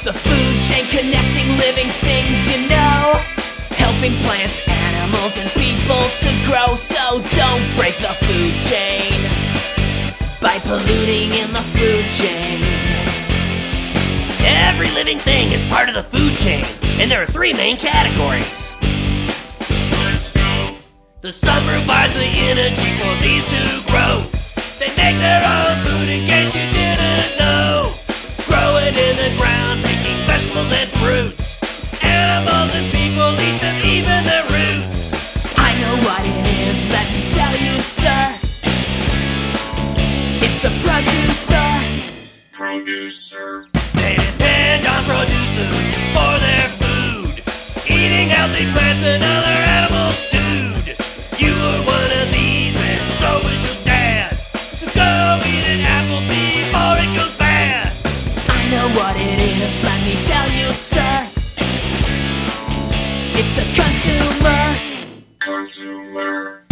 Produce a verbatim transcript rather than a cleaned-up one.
the food chain, connecting living things, you know, helping plants, animals, and people to grow. So don't break the food chain by polluting in the food chain. Every living thing is part of the food chain, and there are three main categories. Let's go. The sun provides the energy for these to grow. They make their own food, in case you didn't know. Grow it in the ground, making vegetables and fruits. Animals and people eat them, even their roots. I know what it is, let me tell you, sir. It's a producer. Producer. They depend on producers for their food, eating healthy plants and other animals, dude. You are one of these, and so is your dad. So go eat an apple before it goes bad. I know what it is, let me tell you, sir. It's a consumer. Consumer.